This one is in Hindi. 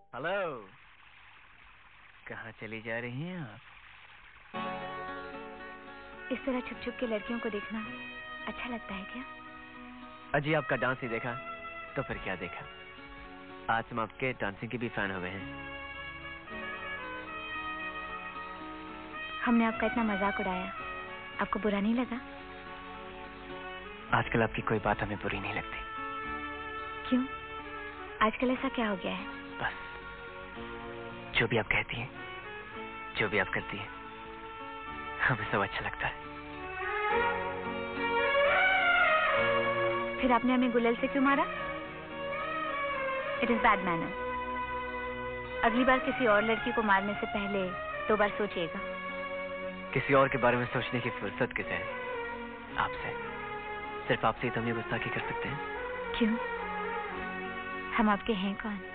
हेलो, कहाँ चली जा रही हैं आप? इस तरह छुप छुप के लड़कियों को देखना अच्छा लगता है क्या? अजी आपका डांस ही देखा तो फिर क्या देखा। आज हम आपके डांसिंग के भी फैन हुए हैं। हमने आपका इतना मजाक उड़ाया, आपको बुरा नहीं लगा? आजकल आपकी कोई बात हमें बुरी नहीं लगती। क्यों? आजकल ऐसा क्या हो गया है? बस जो भी आप कहती हैं, जो भी आप करती हैं, हमें सब अच्छा लगता है। फिर आपने हमें गुलाल से क्यों मारा? It is bad manner. अगली बार किसी और लड़की को मारने से पहले 2 बार सोचिएगा। किसी और के बारे में सोचने की फुर्सत किसे है? आपसे। सिर्फ आपसे ही तो हम ये गुस्ताखी कर सकते हैं। क्यों? हम आपके हैं कौन?